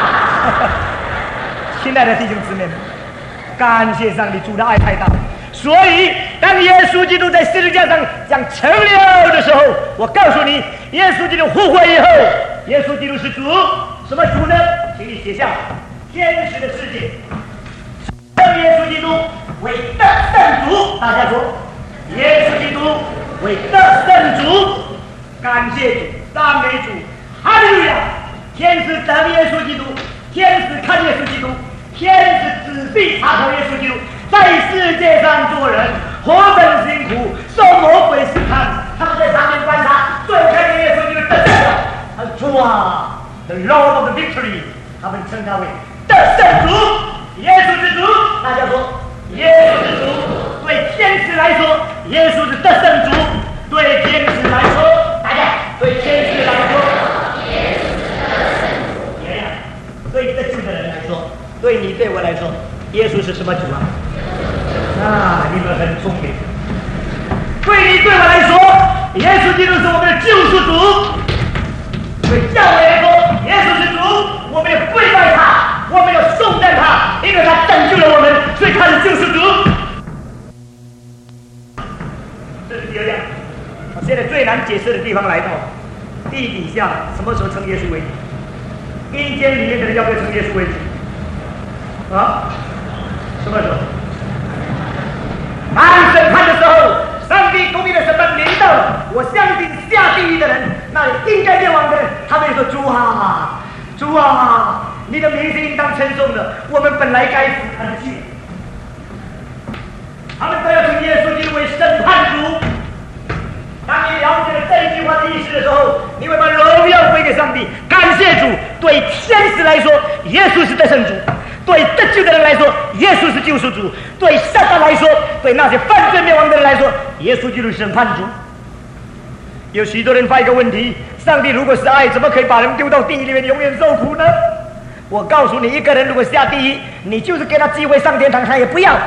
亲爱的弟兄姊妹们，感谢上帝，主的爱太大。所以当耶稣基督在十字架上讲成了的时候，我告诉你，耶稣基督复活以后，耶稣基督是主，什么主呢？请你写下天使的世界，称耶稣基督为得胜主。大家说，耶稣基督为得胜主，感谢主，赞美主，哈利路亚！天使等耶稣基督，天使看耶稣基督，天使仔细查考耶稣基督，在世界上做人何等辛苦，受魔鬼试探，他们在上面观察，最后看见耶稣基督得胜了。他说主啊 ，The Lord of the Victory， 他们称他为得胜主，耶稣之主。大家说，耶稣之主。对天使来说，耶稣是得胜主；对天使来说，大家对天使来说，耶稣是得胜主。爷爷，对得救的人来说，对你对我来说，耶稣是什么主啊？啊，你们很聪明。对你对我来说，耶稣基督是我们的救赎主；对教会来说，耶稣是主，我们要跪拜他，我们要颂赞他，因为他拯救了我们，所以他是救赎主。这是第二样。现在最难解释的地方来到地底下，什么时候称耶稣为主？阴间里面的人要不要称耶稣为主？啊？什么时候？当审判的时候，上帝公义的审判临到了，我相信下地狱的人，那应该灭亡的人，他们说：主啊，主啊，你的名是应当称颂的，我们本来该死，他的罪。他们都要称耶稣基督为审判主。当你了解了这一句话的意思的时候，你会把荣耀归给上帝。感谢主，对天使来说，耶稣是得胜主；对得救的人来说，耶稣是救赎主；对撒旦来说，对那些犯罪灭亡的人来说，耶稣基督是审判主。有许多人发一个问题：上帝如果是爱，怎么可以把人丢到地狱里面永远受苦呢？我告诉你，一个人如果下地狱，你就是给他机会上天堂，他也不要。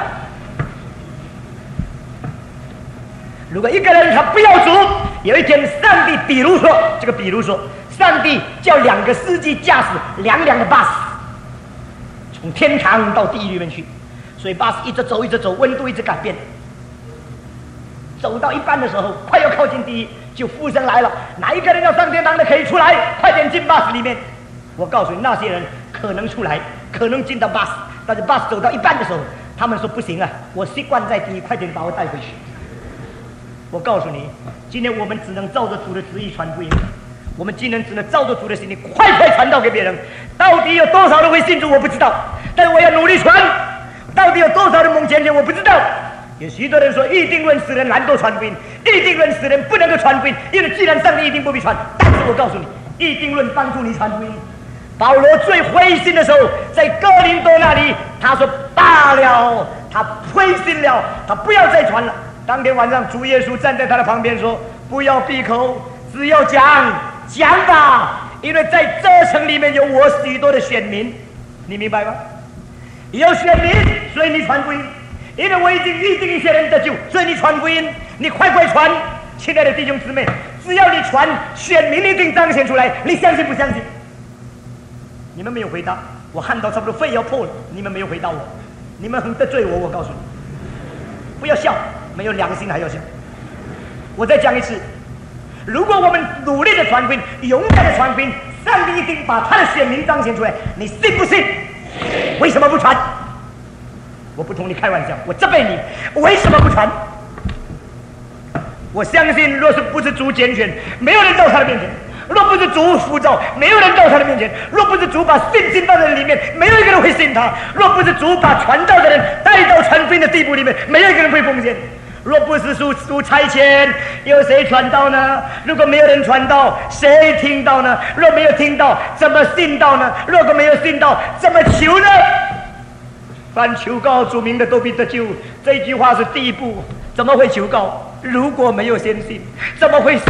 如果一个人他不要主，有一天上帝比如说这个比如说上帝叫两个司机驾驶两辆的巴士从天堂到地狱里面去，所以巴士一直走一直走，温度一直改变，走到一半的时候快要靠近地狱，就呼声来了，哪一个人要上天堂的可以出来，快点进巴士里面。我告诉你，那些人可能出来，可能进到巴士，但是巴士走到一半的时候，他们说不行啊，我习惯在地狱，快点把我带回去。我告诉你，今天我们只能照着主的旨意传福音，我们今天只能照着主的心意快快传道给别人。到底有多少人会信主我不知道，但是我要努力传。到底有多少人蒙拣选我不知道。有许多人说一定论使人懒惰传福音，一定论使人不能够传福音，因为既然上帝一定不必传。但是我告诉你，一定论帮助你传福音。保罗最灰心的时候，在哥林多那里，他说罢了，他灰心了，他不要再传了。当天晚上，主耶稣站在他的旁边说：“不要闭口，只要讲，讲吧，因为在这城里面有我许多的选民，你明白吗？有选民，所以你传福音。因为我已经预定一些人得救，所以你传福音，你快快传。亲爱的弟兄姊妹，只要你传，选民一定彰显出来，你相信不相信？你们没有回答，我hand到差不多肺要破了，你们没有回答我，你们很得罪我，我告诉你，不要笑。”没有良心还要笑。我再讲一次，如果我们努力的传福音，勇敢的传福音，上帝一定把他的选民彰显出来，你信不信？为什么不传？我不同你开玩笑，我责备你，为什么不传？我相信，若是不是主拣选，没有人到他的面前；若不是主呼召，没有人到他的面前；若不是主把信心放在里面，没有一个人会信他；若不是主把传道的人带到传福音的地步里面，没有一个人会奉献。若不是主主差遣，有谁传道呢？如果没有人传道，谁听到呢？若没有听到，怎么信道呢？如果没有信道，怎么求呢？凡求告主名的都必得救，这句话是第一步。怎么会求告？如果没有先信，怎么会信？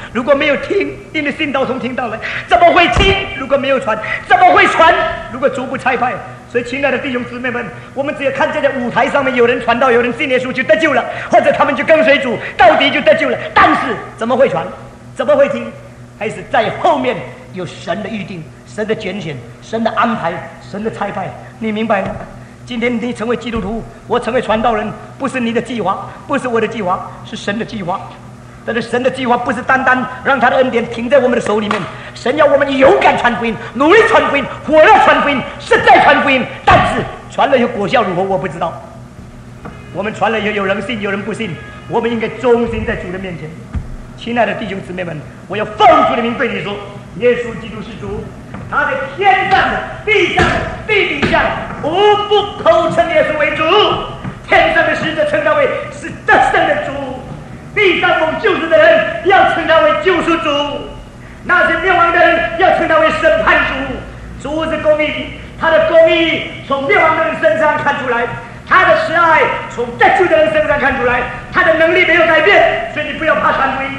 如果没有听，因为信道从听到来，怎么会听？如果没有传，怎么会传？如果逐步拆派。所以，亲爱的弟兄姊妹们，我们只要看见在舞台上面有人传道，有人信耶稣就得救了，或者他们就跟随主，到底就得救了。但是怎么会传？怎么会听？还是在后面有神的预定、神的拣选、神的安排、神的差派，你明白吗？今天你成为基督徒，我成为传道人，不是你的计划，不是我的计划，是神的计划。但是神的计划不是单单让他的恩典停在我们的手里面，神要我们勇敢传福音，努力传福音，火热传福音，实在传福音。但是传了有果效如何，我不知道。我们传了有有人信，有人不信，我们应该忠心在主的面前。亲爱的弟兄姊妹们，我要奉主的名对你说，耶稣基督是主，他在天上的、地上的、地底下的，无不口称耶稣为主。天上的使者称他为是得胜的主，地上蒙救赎的人要称他为救赎主，那些灭亡的人要称他为审判主。主是公义，他的公义从灭亡的人身上看出来，他的慈爱从得救的人身上看出来，他的能力没有改变，所以你不要怕传福音。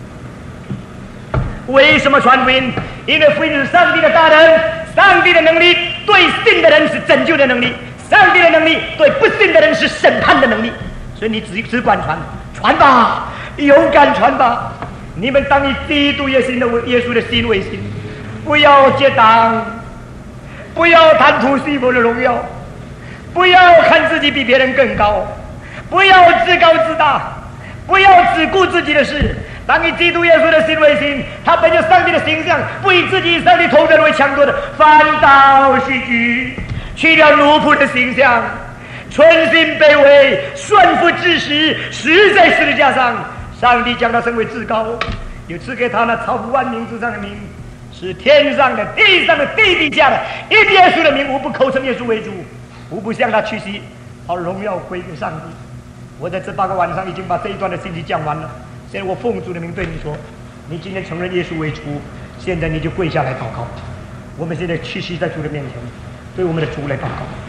为什么传福音？因为福音是上帝的大能，上帝的能力对信的人是拯救的能力，上帝的能力对不信的人是审判的能力。所以你只只管传，传吧，勇敢传吧。你们当以基督耶稣的耶稣的心为心，不要结党，不要贪图世俗的荣耀，不要看自己比别人更高，不要自高自大，不要只顾自己的事。当以基督耶稣的心为心，他本有上帝的形象，不以自己与上帝同等为强夺的，反倒虚举，去掉奴仆的形象，存心卑微，顺服至死，死在十字架上。上帝将他升为至高，又赐给他那超乎万名之上的名，是天上的、地上的、地底下的，因耶稣的名，无不口称耶稣为主，无不向他屈膝，好荣耀归给上帝。我在这八个晚上已经把这一段的信息讲完了。现在我奉主的名对你说，你今天承认耶稣为主，现在你就跪下来祷告。我们现在屈膝在主的面前，对我们的主来祷告。